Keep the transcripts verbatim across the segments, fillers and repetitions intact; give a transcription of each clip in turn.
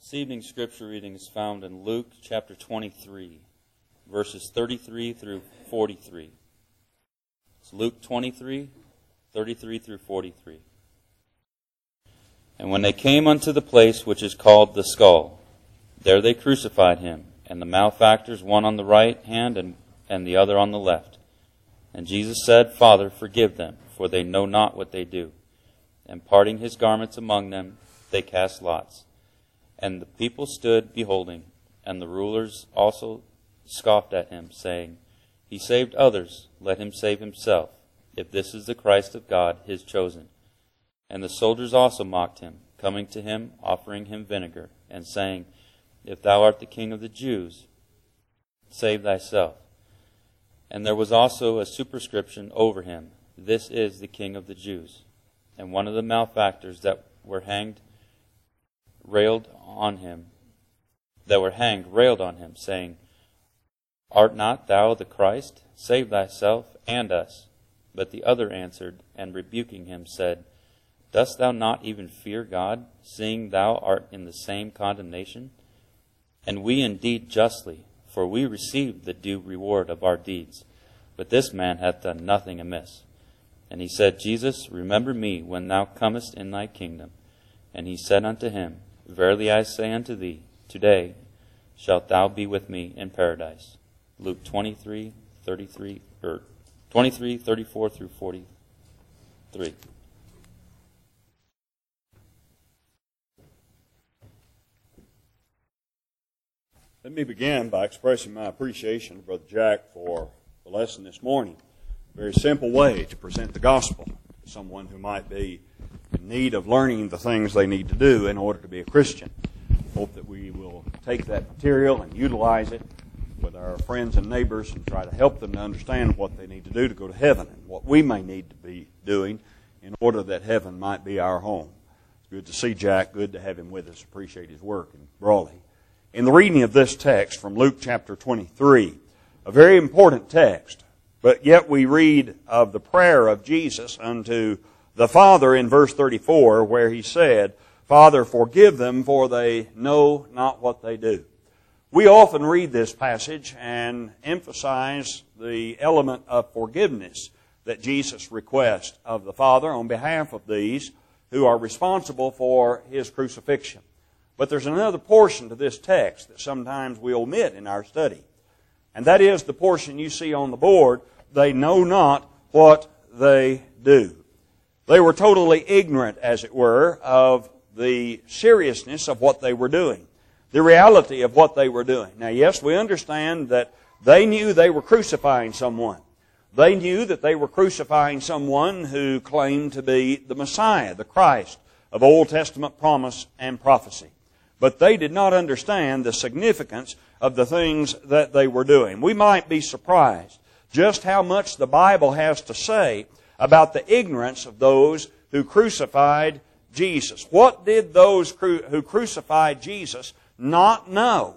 This evening's scripture reading is found in Luke chapter twenty-three, verses thirty-three through forty-three. It's Luke twenty-three, thirty-three through forty-three. And when they came unto the place which is called the Skull, there they crucified him, and the malefactors, one on the right hand and, and the other on the left. And Jesus said, Father, forgive them, for they know not what they do. And parting his garments among them, they cast lots. And the people stood beholding, and the rulers also scoffed at him, saying, He saved others, let him save himself, if this is the Christ of God, his chosen. And the soldiers also mocked him, coming to him, offering him vinegar, and saying, If thou art the King of the Jews, save thyself. And there was also a superscription over him, This is the King of the Jews. And one of the malefactors that were hanged railed on him, that were hanged railed on him, saying, Art not thou the Christ? Save thyself and us. But the other answered, and rebuking him, said, Dost thou not even fear God, seeing thou art in the same condemnation? And we indeed justly, for we received the due reward of our deeds. But this man hath done nothing amiss. And he said, Jesus, remember me when thou comest in thy kingdom. And he said unto him, Verily I say unto thee, today shalt thou be with me in paradise. Luke twenty-three, thirty-three, or twenty-three, thirty-four through forty-three. Let me begin by expressing my appreciation to Brother Jack for the lesson this morning. A very simple way to present the gospel to someone who might be in need of learning the things they need to do in order to be a Christian. Hope that we will take that material and utilize it with our friends and neighbors and try to help them to understand what they need to do to go to heaven and what we may need to be doing in order that heaven might be our home. It's good to see Jack. Good to have him with us. Appreciate his work in Brawley. In the reading of this text from Luke chapter twenty-three, a very important text, but yet we read of the prayer of Jesus unto the Father in verse thirty-four, where he said, Father, forgive them, for they know not what they do. We often read this passage and emphasize the element of forgiveness that Jesus requests of the Father on behalf of these who are responsible for his crucifixion. But there's another portion to this text that sometimes we omit in our study. And that is the portion you see on the board, they know not what they do. They were totally ignorant, as it were, of the seriousness of what they were doing, the reality of what they were doing. Now, yes, we understand that they knew they were crucifying someone. They knew that they were crucifying someone who claimed to be the Messiah, the Christ of Old Testament promise and prophecy. But they did not understand the significance of the things that they were doing. We might be surprised just how much the Bible has to say about the ignorance of those who crucified Jesus. What did those who crucified Jesus not know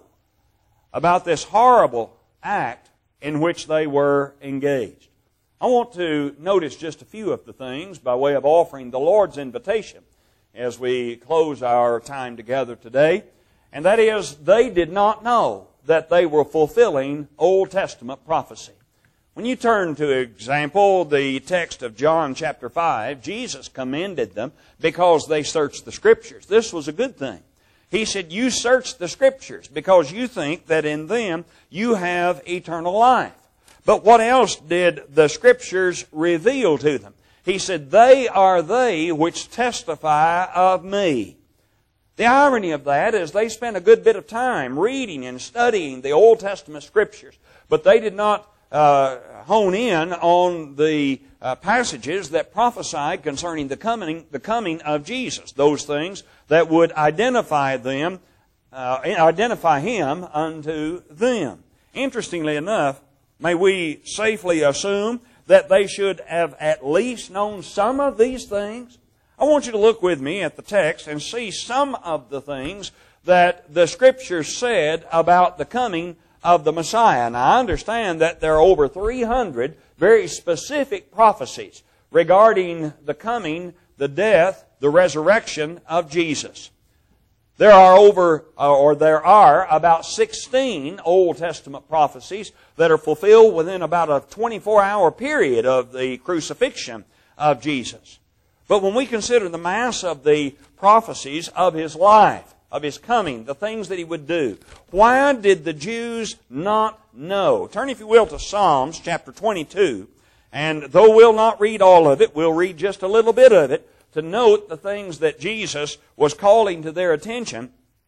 about this horrible act in which they were engaged? I want to notice just a few of the things by way of offering the Lord's invitation as we close our time together today. And that is, they did not know that they were fulfilling Old Testament prophecy. When you turn to example the text of John chapter five, Jesus commended them because they searched the Scriptures. This was a good thing. He said, you search the Scriptures because you think that in them you have eternal life. But what else did the Scriptures reveal to them? He said, they are they which testify of me. The irony of that is they spent a good bit of time reading and studying the Old Testament Scriptures, but they did not uh, hone in on the uh, passages that prophesied concerning the coming, the coming of Jesus, those things that would identify them, uh, identify Him unto them. Interestingly enough, may we safely assume that they should have at least known some of these things? I want you to look with me at the text and see some of the things that the Scriptures said about the coming of the Messiah. Now, I understand that there are over three hundred very specific prophecies regarding the coming, the death, the resurrection of Jesus. There are over, or there are about sixteen Old Testament prophecies that are fulfilled within about a twenty-four hour period of the crucifixion of Jesus. But when we consider the mass of the prophecies of His life, of His coming, the things that He would do, why did the Jews not know? Turn, if you will, to Psalms chapter twenty-two. And though we'll not read all of it, we'll read just a little bit of it to note the things that Jesus was calling to their attention,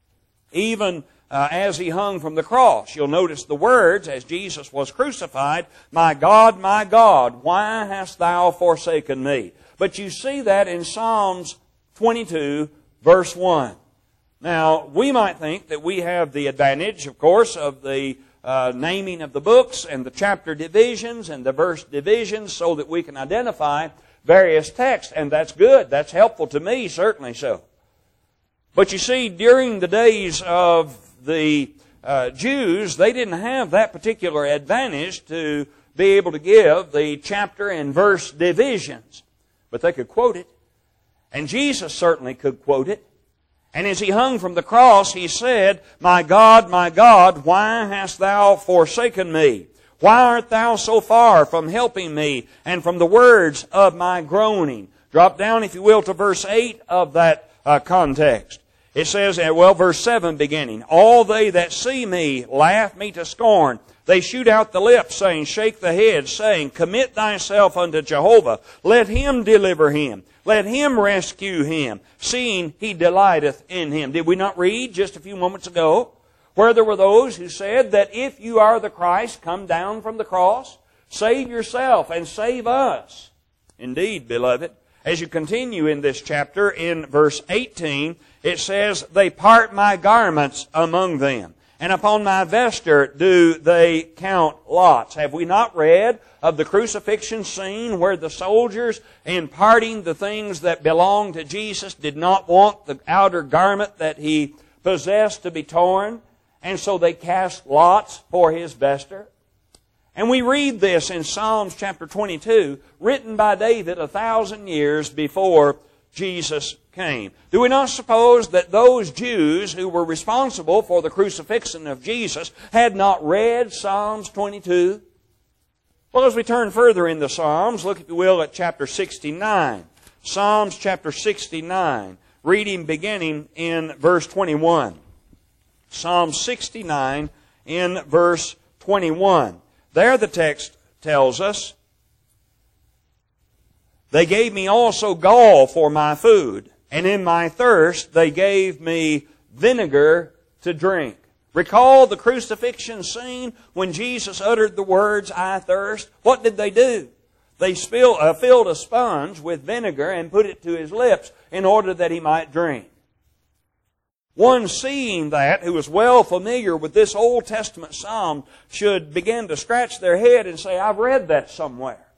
even uh, as He hung from the cross. You'll notice the words as Jesus was crucified, "My God, my God, why hast Thou forsaken me?" But you see that in Psalms twenty-two, verse one. Now, we might think that we have the advantage, of course, of the uh, naming of the books and the chapter divisions and the verse divisions so that we can identify various texts, and that's good. That's helpful to me, certainly so. But you see, during the days of the uh, Jews, they didn't have that particular advantage to be able to give the chapter and verse divisions. But they could quote it. And Jesus certainly could quote it. And as He hung from the cross, He said, "My God, my God, why hast Thou forsaken me? Why art Thou so far from helping me and from the words of my groaning?" Drop down, if you will, to verse eight of that uh, context. It says, well, verse seven beginning, "All they that see me laugh me to scorn. They shoot out the lips, saying, shake the head, saying, commit thyself unto Jehovah. Let Him deliver him. Let Him rescue him, seeing He delighteth in him." Did we not read just a few moments ago where there were those who said that if you are the Christ, come down from the cross, save yourself and save us? Indeed, beloved, as you continue in this chapter, in verse eighteen, it says, "They part my garments among them, and upon my vesture do they count lots." Have we not read of the crucifixion scene where the soldiers, in parting the things that belonged to Jesus, did not want the outer garment that He possessed to be torn, and so they cast lots for His vesture? And we read this in Psalms chapter twenty-two, written by David a thousand years before Jesus came. Do we not suppose that those Jews who were responsible for the crucifixion of Jesus had not read Psalms twenty-two? Well, as we turn further in the Psalms, look, if you will, at chapter sixty-nine. Psalms chapter sixty-nine, reading beginning in verse twenty-one. Psalm sixty-nine in verse twenty-one. There the text tells us, "They gave me also gall for my food, and in my thirst they gave me vinegar to drink." Recall the crucifixion scene when Jesus uttered the words, "I thirst." What did they do? They spill, uh, filled a sponge with vinegar and put it to His lips in order that He might drink. One seeing that, who is well familiar with this Old Testament psalm, should begin to scratch their head and say, "I've read that somewhere."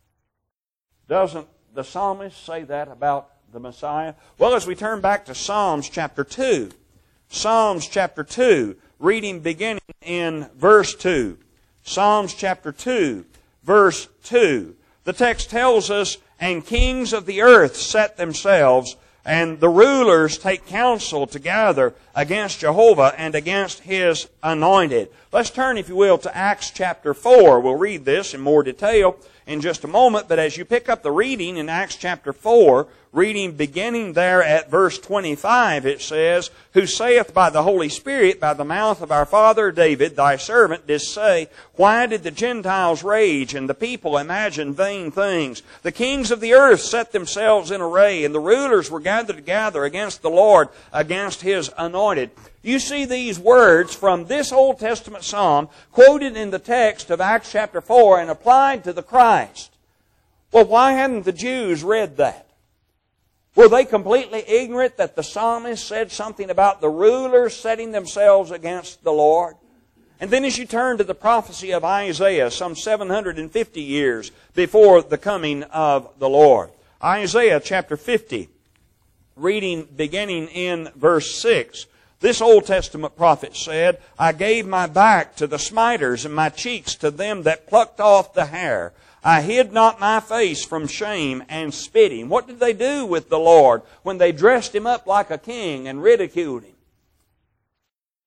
Doesn't the psalmist say that about the Messiah? Well, as we turn back to Psalms chapter two, Psalms chapter two, reading beginning in verse two. Psalms chapter two, verse two. The text tells us, "And kings of the earth set themselves, and the rulers take counsel together against Jehovah and against His anointed." Let's turn, if you will, to Acts chapter four. We'll read this in more detail in just a moment, but as you pick up the reading in Acts chapter four, reading beginning there at verse twenty-five, it says, "Who saith by the Holy Spirit, by the mouth of our father David, thy servant, didst say, Why did the Gentiles rage, and the people imagine vain things? The kings of the earth set themselves in array, and the rulers were gathered together against the Lord, against His anointed." You see these words from this Old Testament psalm quoted in the text of Acts chapter four and applied to the Christ. Well, why hadn't the Jews read that? Were they completely ignorant that the psalmist said something about the rulers setting themselves against the Lord? And then as you turn to the prophecy of Isaiah, some seven hundred fifty years before the coming of the Lord. Isaiah chapter fifty, reading beginning in verse six. This Old Testament prophet said, "I gave my back to the smiters and my cheeks to them that plucked off the hair. I hid not my face from shame and spitting." What did they do with the Lord when they dressed Him up like a king and ridiculed Him?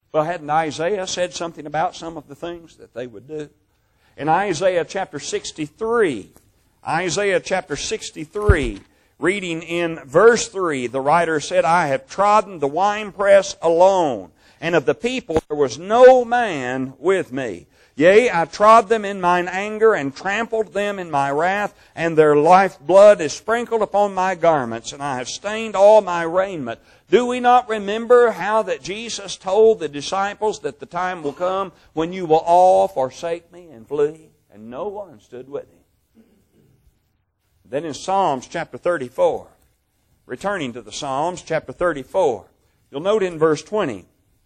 Well, hadn't Isaiah said something about some of the things that they would do? In Isaiah chapter sixty-three, Isaiah chapter sixty-three, reading in verse three, the writer said, I have trodden the winepress alone, and of the people there was no man with me. Yea, I trod them in mine anger, and trampled them in my wrath, and their lifeblood is sprinkled upon my garments, and I have stained all my raiment. Do we not remember how that Jesus told the disciples that the time will come when you will all forsake me and flee? And no one stood with him. Then in Psalms chapter thirty-four, returning to the Psalms chapter thirty-four, you'll note in verse twenty,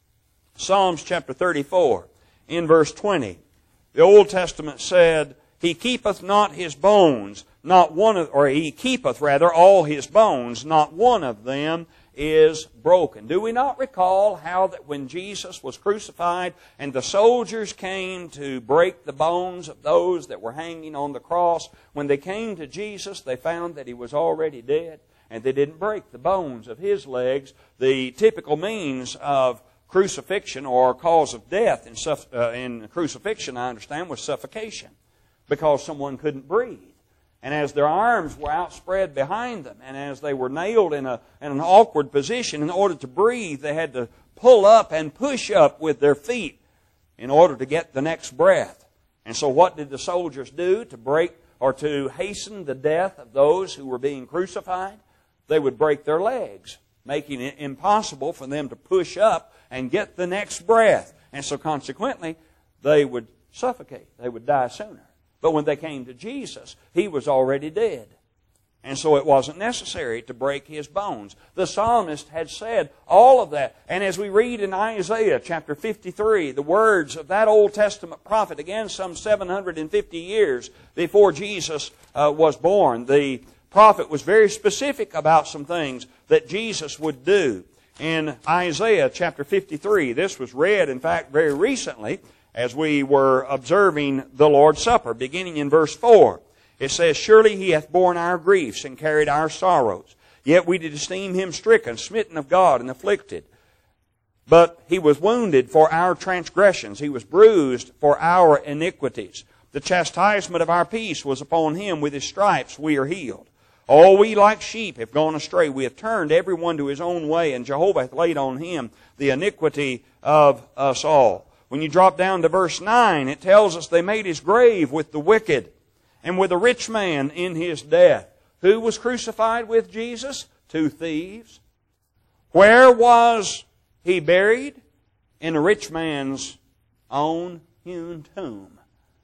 Psalms chapter thirty-four, in verse twenty, the Old Testament said, He keepeth not his bones, not one of, or He keepeth rather all his bones, not one of them is broken. Do we not recall how that when Jesus was crucified and the soldiers came to break the bones of those that were hanging on the cross, when they came to Jesus, they found that He was already dead, and they didn't break the bones of His legs. The typical means of crucifixion or cause of death in, suff- uh, in crucifixion, I understand, was suffocation, because someone couldn't breathe. And as their arms were outspread behind them, and as they were nailed in, a, in an awkward position, in order to breathe, they had to pull up and push up with their feet in order to get the next breath. And so what did the soldiers do to break or to hasten the death of those who were being crucified? They would break their legs, making it impossible for them to push up and get the next breath. And so consequently, they would suffocate. They would die sooner. But when they came to Jesus, He was already dead. And so it wasn't necessary to break His bones. The psalmist had said all of that. And as we read in Isaiah chapter fifty-three, the words of that Old Testament prophet, again some seven hundred fifty years before Jesus uh, was born, the prophet was very specific about some things that Jesus would do. In Isaiah chapter fifty-three, this was read, in fact, very recently, as we were observing the Lord's Supper, beginning in verse four. It says, Surely He hath borne our griefs and carried our sorrows. Yet we did esteem Him stricken, smitten of God, and afflicted. But He was wounded for our transgressions. He was bruised for our iniquities. The chastisement of our peace was upon Him. With His stripes we are healed. All we like sheep have gone astray. We have turned every one to his own way, and Jehovah hath laid on Him the iniquity of us all. When you drop down to verse nine, it tells us they made His grave with the wicked and with a rich man in his death. Who was crucified with Jesus? Two thieves. Where was He buried? In a rich man's own hewn tomb.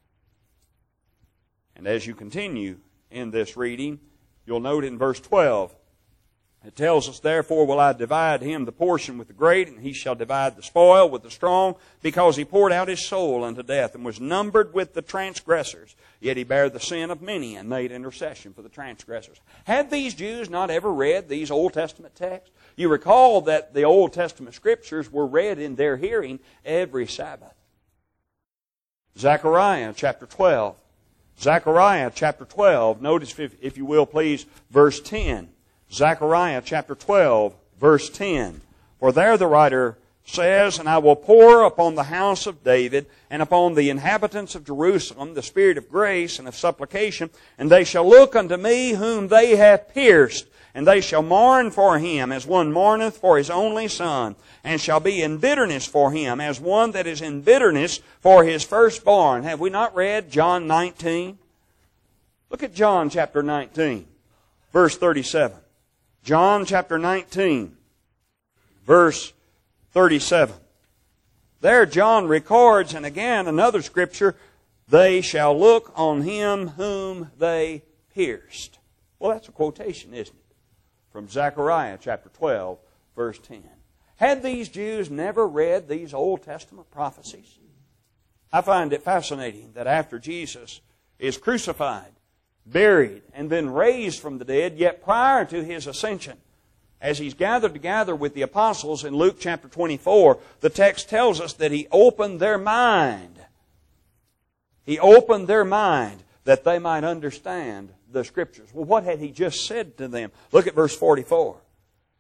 And as you continue in this reading, you'll note in verse twelve, it tells us, Therefore will I divide him the portion with the great, and he shall divide the spoil with the strong, because he poured out his soul unto death, and was numbered with the transgressors. Yet he bare the sin of many, and made intercession for the transgressors. Had these Jews not ever read these Old Testament texts? You recall that the Old Testament Scriptures were read in their hearing every Sabbath. Zechariah chapter twelve. Zechariah chapter twelve. Notice, if, if you will, please, verse ten. Zechariah chapter twelve, verse ten. For there the writer says, And I will pour upon the house of David and upon the inhabitants of Jerusalem the spirit of grace and of supplication, and they shall look unto me whom they have pierced, and they shall mourn for him as one mourneth for his only son, and shall be in bitterness for him as one that is in bitterness for his firstborn. Have we not read John nineteen? Look at John chapter nineteen, verse thirty-seven. John chapter nineteen, verse thirty-seven. There John records, and again another scripture, they shall look on him whom they pierced. Well, that's a quotation, isn't it? From Zechariah chapter twelve, verse ten. Had these Jews never read these Old Testament prophecies? I find it fascinating that after Jesus is crucified, buried, and then raised from the dead, yet prior to His ascension, as He's gathered together with the apostles in Luke chapter twenty-four, the text tells us that He opened their mind. He opened their mind that they might understand the Scriptures. Well, what had He just said to them? Look at verse forty-four.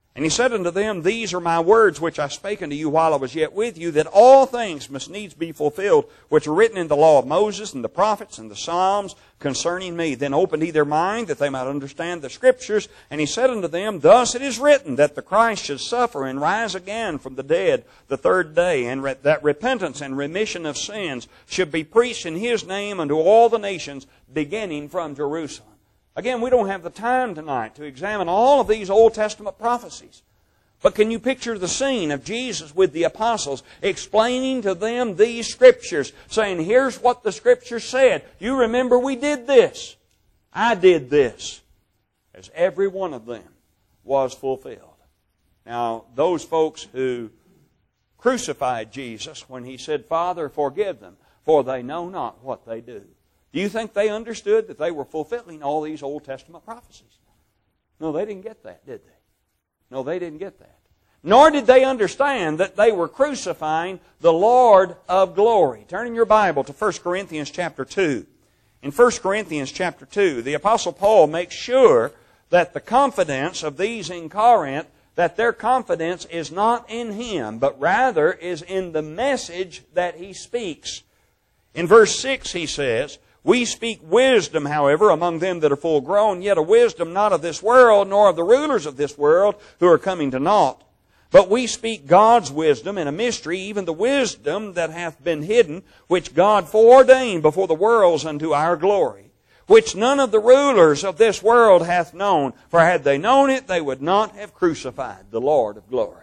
And he said unto them, These are my words which I spake unto you while I was yet with you, that all things must needs be fulfilled, which are written in the law of Moses, and the prophets, and the Psalms, concerning me. Then opened he their mind, that they might understand the Scriptures. And he said unto them, Thus it is written, that the Christ should suffer, and rise again from the dead the third day, and re- that repentance and remission of sins should be preached in his name unto all the nations, beginning from Jerusalem. Again, we don't have the time tonight to examine all of these Old Testament prophecies. But can you picture the scene of Jesus with the apostles explaining to them these Scriptures, saying, here's what the Scripture said. You remember we did this. I did this. As every one of them was fulfilled. Now, those folks who crucified Jesus when He said, Father, forgive them, for they know not what they do. Do you think they understood that they were fulfilling all these Old Testament prophecies? No, they didn't get that, did they? No, they didn't get that. Nor did they understand that they were crucifying the Lord of glory. Turn in your Bible to First Corinthians chapter two. In First Corinthians chapter two, the Apostle Paul makes sure that the confidence of these in Corinth, that their confidence is not in him, but rather is in the message that he speaks. In verse six he says, We speak wisdom, however, among them that are full grown, yet a wisdom not of this world, nor of the rulers of this world, who are coming to naught. But we speak God's wisdom in a mystery, even the wisdom that hath been hidden, which God foreordained before the worlds unto our glory, which none of the rulers of this world hath known, for had they known it, they would not have crucified the Lord of glory.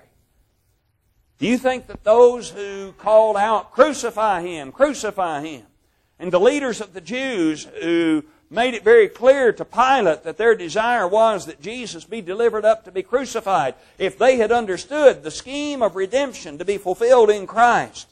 Do you think that those who called out, crucify Him, crucify Him, and the leaders of the Jews who made it very clear to Pilate that their desire was that Jesus be delivered up to be crucified, if they had understood the scheme of redemption to be fulfilled in Christ,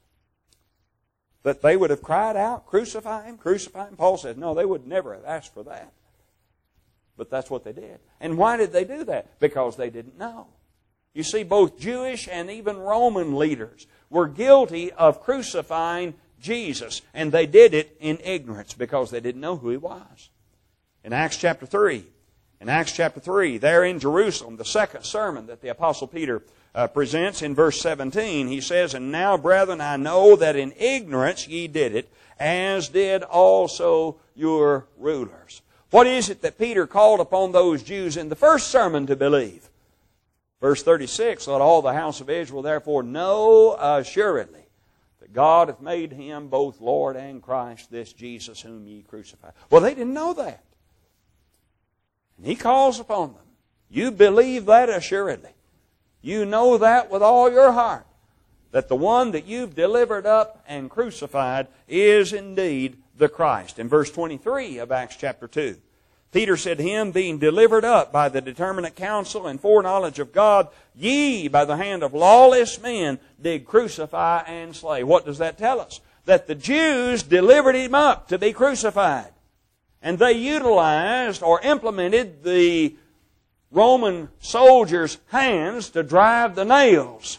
that they would have cried out, crucify Him, crucify Him? Paul says, no, they would never have asked for that. But that's what they did. And why did they do that? Because they didn't know. You see, both Jewish and even Roman leaders were guilty of crucifying Jesus, and they did it in ignorance because they didn't know who He was. In Acts chapter three, in Acts chapter three, there in Jerusalem, the second sermon that the Apostle Peter uh, presents in verse seventeen, he says, And now, brethren, I know that in ignorance ye did it, as did also your rulers. What is it that Peter called upon those Jews in the first sermon to believe? Verse thirty-six, Let all the house of Israel therefore know assuredly that God hath made Him both Lord and Christ, this Jesus whom ye crucified. Well, they didn't know that. And He calls upon them. You believe that assuredly. You know that with all your heart, that the one that you've delivered up and crucified is indeed the Christ. In verse twenty-three of Acts chapter two, Peter said, Him being delivered up by the determinate counsel and foreknowledge of God, ye by the hand of lawless men did crucify and slay. What does that tell us? That the Jews delivered Him up to be crucified. And they utilized or implemented the Roman soldiers' hands to drive the nails.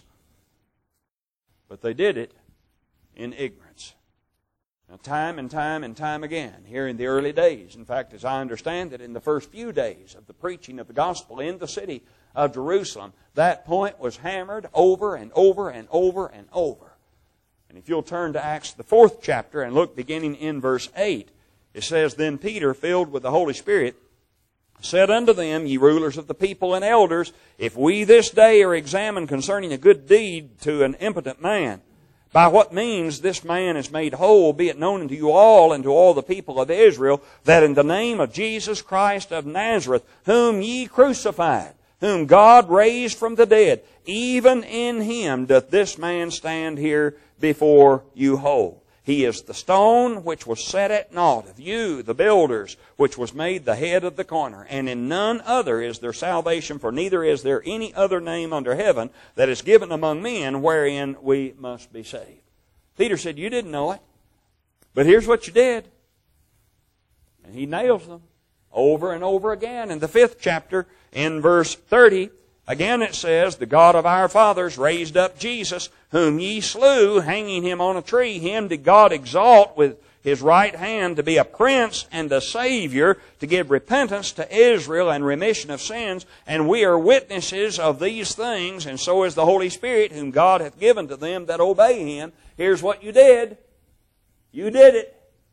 But they did it in ignorance. Now, time and time and time again, here in the early days, in fact, as I understand it, in the first few days of the preaching of the gospel in the city of Jerusalem, that point was hammered over and over and over and over. And if you'll turn to Acts, the fourth chapter, and look beginning in verse eight, it says, Then Peter, filled with the Holy Spirit, said unto them, Ye rulers of the people and elders, if we this day are examined concerning a good deed to an impotent man, by what means this man is made whole, be it known unto you all and to all the people of Israel, that in the name of Jesus Christ of Nazareth, whom ye crucified, whom God raised from the dead, even in Him doth this man stand here before you whole. He is the stone which was set at naught of you, the builders, which was made the head of the corner. And in none other is there salvation, for neither is there any other name under heaven that is given among men wherein we must be saved. Peter said, you didn't know it, but here's what you did. And he nails them over and over again. In the fifth chapter, in verse thirty, again it says, The God of our fathers raised up Jesus, whom ye slew, hanging Him on a tree. Him did God exalt with His right hand to be a prince and a Savior, to give repentance to Israel and remission of sins. And we are witnesses of these things, and so is the Holy Spirit, whom God hath given to them that obey Him. Here's what you did. You did it.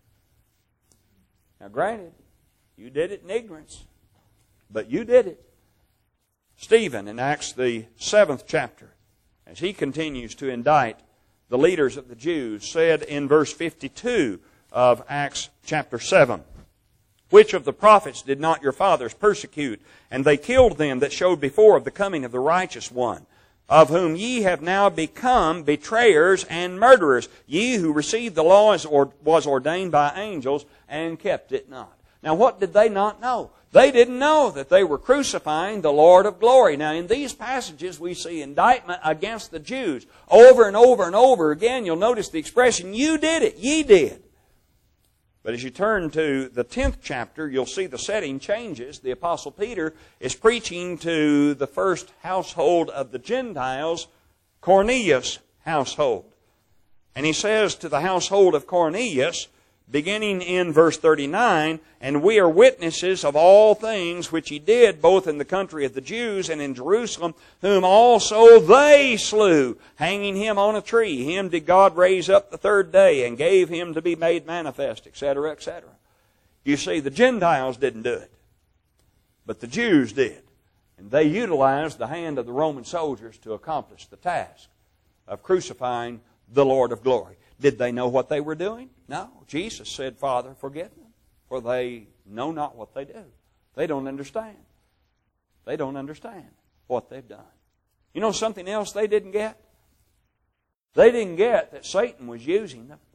Now granted, you did it in ignorance, but you did it. Stephen, in Acts the seventh chapter, as he continues to indict the leaders of the Jews, said in verse fifty-two of Acts chapter seven, "Which of the prophets did not your fathers persecute? And they killed them that showed before of the coming of the righteous one, of whom ye have now become betrayers and murderers, ye who received the law as or was ordained by angels, and kept it not." Now what did they not know? They didn't know that they were crucifying the Lord of glory. Now in these passages we see indictment against the Jews. Over and over and over again you'll notice the expression, "You did it, ye did." But as you turn to the tenth chapter, you'll see the setting changes. The Apostle Peter is preaching to the first household of the Gentiles, Cornelius' household. And he says to the household of Cornelius, beginning in verse thirty-nine, "And we are witnesses of all things which he did, both in the country of the Jews and in Jerusalem, whom also they slew, hanging him on a tree. Him did God raise up the third day, and gave him to be made manifest," et cetera, et cetera. You see, the Gentiles didn't do it, but the Jews did. And they utilized the hand of the Roman soldiers to accomplish the task of crucifying the Lord of glory. Did they know what they were doing? No. Jesus said, "Father, forgive them, for they know not what they do." They don't understand. They don't understand what they've done. You know something else they didn't get? They didn't get that Satan was using them.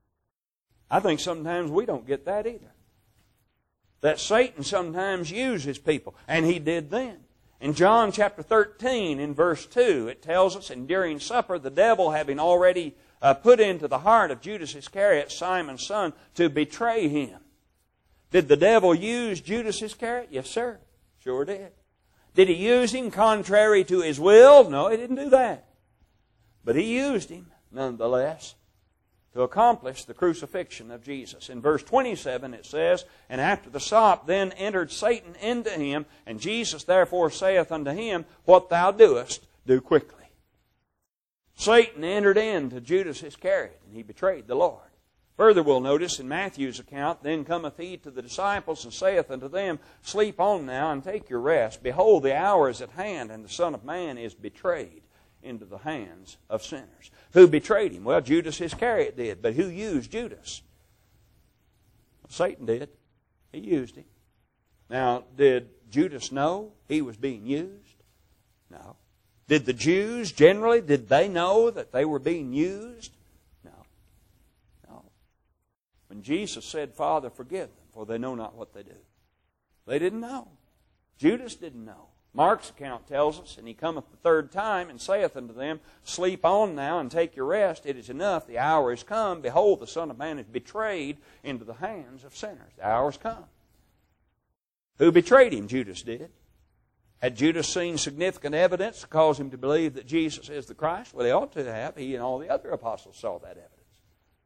I think sometimes we don't get that either. That Satan sometimes uses people, and he did then. In John chapter thirteen, in verse two, it tells us, "And during supper, the devil, having already uh, put into the heart of Judas Iscariot, Simon's son, to betray him." Did the devil use Judas Iscariot? Yes, sir. Sure did. Did he use him contrary to his will? No, he didn't do that. But he used him, nonetheless, to accomplish the crucifixion of Jesus. In verse twenty-seven it says, "And after the sop then entered Satan into him, and Jesus therefore saith unto him, What thou doest, do quickly." Satan entered into Judas Iscariot, and he betrayed the Lord. Further, we'll notice in Matthew's account, "Then cometh he to the disciples, and saith unto them, Sleep on now, and take your rest. Behold, the hour is at hand, and the Son of Man is betrayed into the hands of sinners." Who betrayed him? Well, Judas Iscariot did. But who used Judas? Satan did. He used him. Now, did Judas know he was being used? No. Did the Jews generally, did they know that they were being used? No. No. When Jesus said, "Father, forgive them, for they know not what they do," they didn't know. Judas didn't know. Mark's account tells us, "And he cometh the third time, and saith unto them, Sleep on now, and take your rest. It is enough, the hour is come. Behold, the Son of Man is betrayed into the hands of sinners." The hour is come. Who betrayed him? Judas did. Had Judas seen significant evidence to cause him to believe that Jesus is the Christ? Well, he ought to have. He and all the other apostles saw that evidence.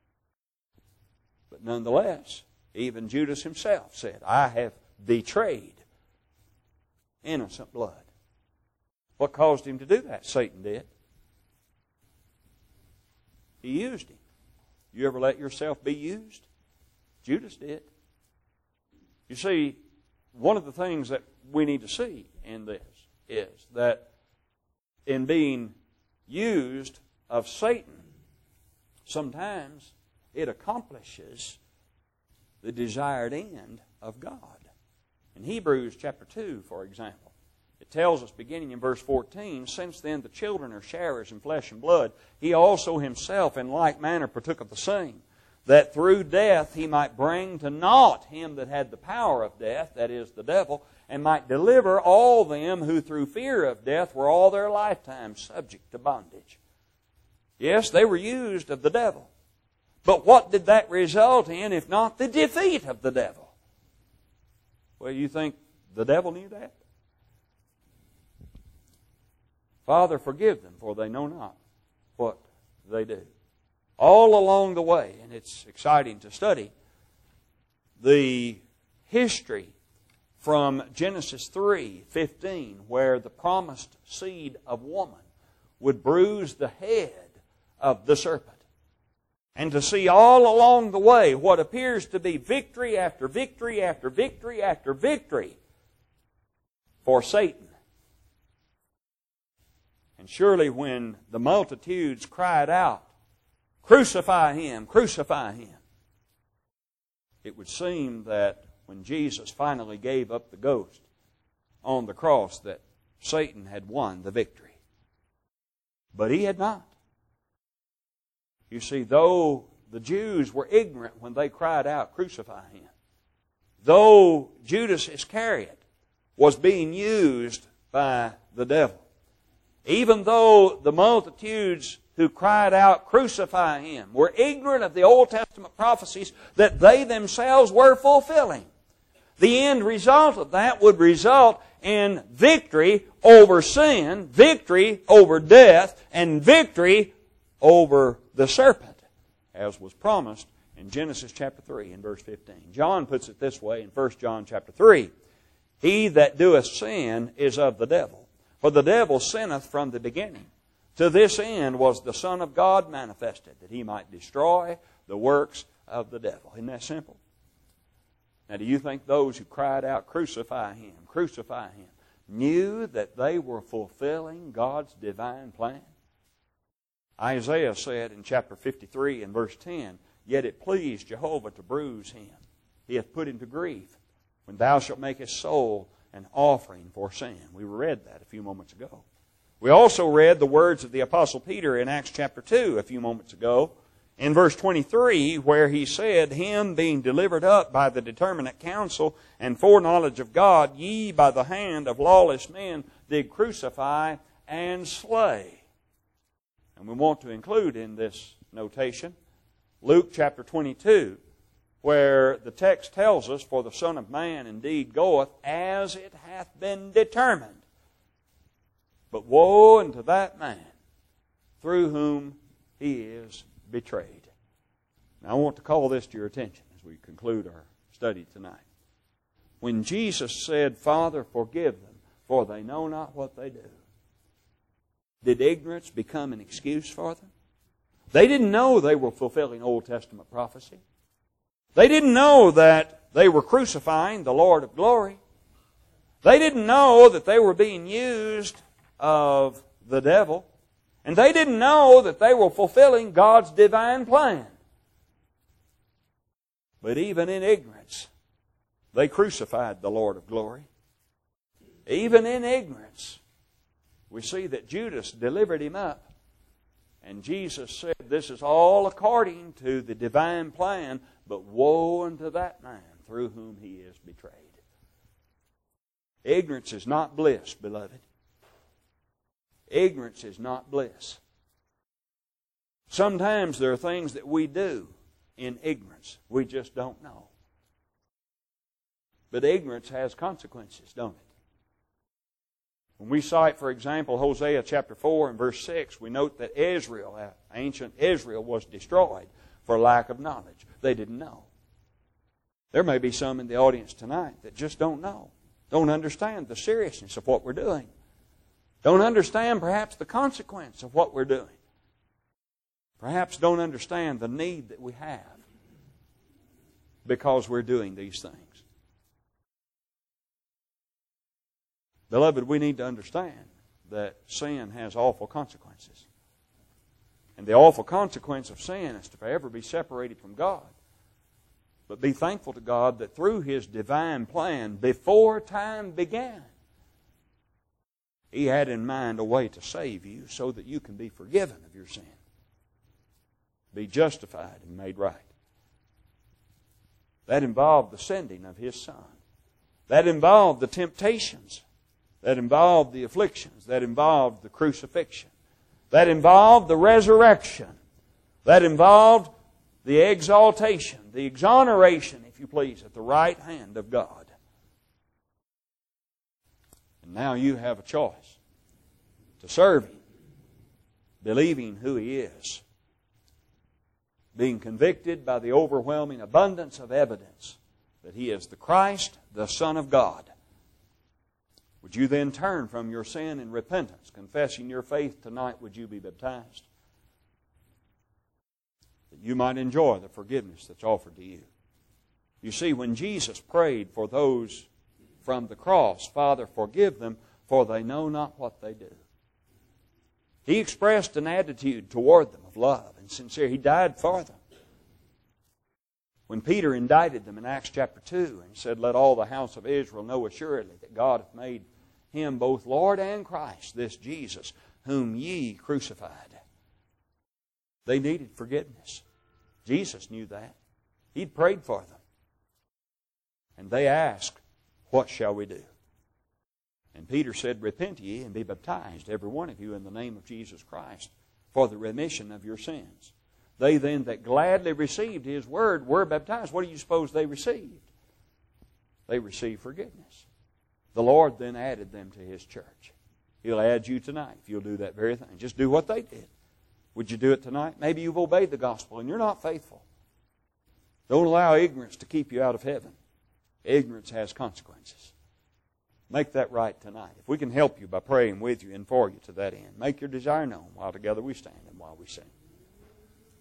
But nonetheless, even Judas himself said, "I have betrayed innocent blood." What caused him to do that? Satan did. He used him. You ever let yourself be used? Judas did. You see, one of the things that we need to see in this is that in being used of Satan, sometimes it accomplishes the desired end of God. In Hebrews chapter two, for example, it tells us, beginning in verse fourteen, "Since then the children are sharers in flesh and blood, he also himself in like manner partook of the same, that through death he might bring to naught him that had the power of death," that is, the devil, "and might deliver all them who through fear of death were all their lifetime subject to bondage." Yes, they were used of the devil. But what did that result in if not the defeat of the devil? Well, you think the devil knew that? "Father, forgive them, for they know not what they do." all along the way, and it's exciting to study, the history from Genesis three fifteen, where the promised seed of woman would bruise the head of the serpent. And to see all along the way what appears to be victory after victory after victory after victory for Satan. And surely when the multitudes cried out, "Crucify him, crucify him," it would seem that when Jesus finally gave up the ghost on the cross, that Satan had won the victory. But he had not. You see, though the Jews were ignorant when they cried out, "Crucify him," though Judas Iscariot was being used by the devil, even though the multitudes who cried out, "Crucify him," were ignorant of the Old Testament prophecies that they themselves were fulfilling, the end result of that would result in victory over sin, victory over death, and victory over the serpent, as was promised in Genesis chapter three and verse fifteen. John puts it this way in First John chapter three, "He that doeth sin is of the devil, for the devil sinneth from the beginning. To this end was the Son of God manifested, that He might destroy the works of the devil." Isn't that simple? Now, do you think those who cried out, "Crucify him, crucify him," knew that they were fulfilling God's divine plan? Isaiah said in chapter fifty-three and verse ten, "Yet it pleased Jehovah to bruise him. He hath put him to grief, when thou shalt make his soul an offering for sin." We read that a few moments ago. We also read the words of the Apostle Peter in Acts chapter two a few moments ago, in verse twenty-three, where he said, "Him being delivered up by the determinate counsel and foreknowledge of God, ye by the hand of lawless men did crucify and slay." And we want to include in this notation Luke chapter twenty-two, where the text tells us, "For the Son of Man indeed goeth as it hath been determined. But woe unto that man through whom he is betrayed." Now I want to call this to your attention as we conclude our study tonight. When Jesus said, "Father, forgive them, for they know not what they do," did ignorance become an excuse for them? They didn't know they were fulfilling Old Testament prophecy. They didn't know that they were crucifying the Lord of glory. They didn't know that they were being used of the devil. And they didn't know that they were fulfilling God's divine plan. But even in ignorance, they crucified the Lord of glory. Even in ignorance, we see that Judas delivered him up. And Jesus said, "This is all according to the divine plan, but woe unto that man through whom he is betrayed." Ignorance is not bliss, beloved. Ignorance is not bliss. Sometimes there are things that we do in ignorance. We just don't know. But ignorance has consequences, don't it? When we cite, for example, Hosea chapter four and verse six, we note that Israel, ancient Israel, was destroyed for lack of knowledge. They didn't know. There may be some in the audience tonight that just don't know, don't understand the seriousness of what we're doing, don't understand perhaps the consequence of what we're doing, perhaps don't understand the need that we have because we're doing these things. Beloved, we need to understand that sin has awful consequences. And the awful consequence of sin is to forever be separated from God. But be thankful to God that through His divine plan, before time began, He had in mind a way to save you so that you can be forgiven of your sin, be justified and made right. That involved the sending of His Son. That involved the temptations. That involved the afflictions. That involved the crucifixion. That involved the resurrection. That involved the exaltation, the exoneration, if you please, at the right hand of God. And now you have a choice to serve Him, believing who He is, being convicted by the overwhelming abundance of evidence that He is the Christ, the Son of God, would you then turn from your sin in repentance, confessing your faith tonight? Would you be baptized? That you might enjoy the forgiveness that's offered to you. You see, when Jesus prayed for those from the cross, Father, forgive them, for they know not what they do. He expressed an attitude toward them of love and sincerity. He died for them. When Peter indicted them in Acts chapter two and said, let all the house of Israel know assuredly that God hath made Him both Lord and Christ, this Jesus, whom ye crucified. They needed forgiveness. Jesus knew that. He'd prayed for them. And they asked, what shall we do? And Peter said, repent ye and be baptized, every one of you, in the name of Jesus Christ, for the remission of your sins. They then that gladly received His word were baptized. What do you suppose they received? They received forgiveness. The Lord then added them to His church. He'll add you tonight if you'll do that very thing. Just do what they did. Would you do it tonight? Maybe you've obeyed the gospel and you're not faithful. Don't allow ignorance to keep you out of heaven. Ignorance has consequences. Make that right tonight. If we can help you by praying with you and for you to that end, make your desire known while together we stand and while we sing.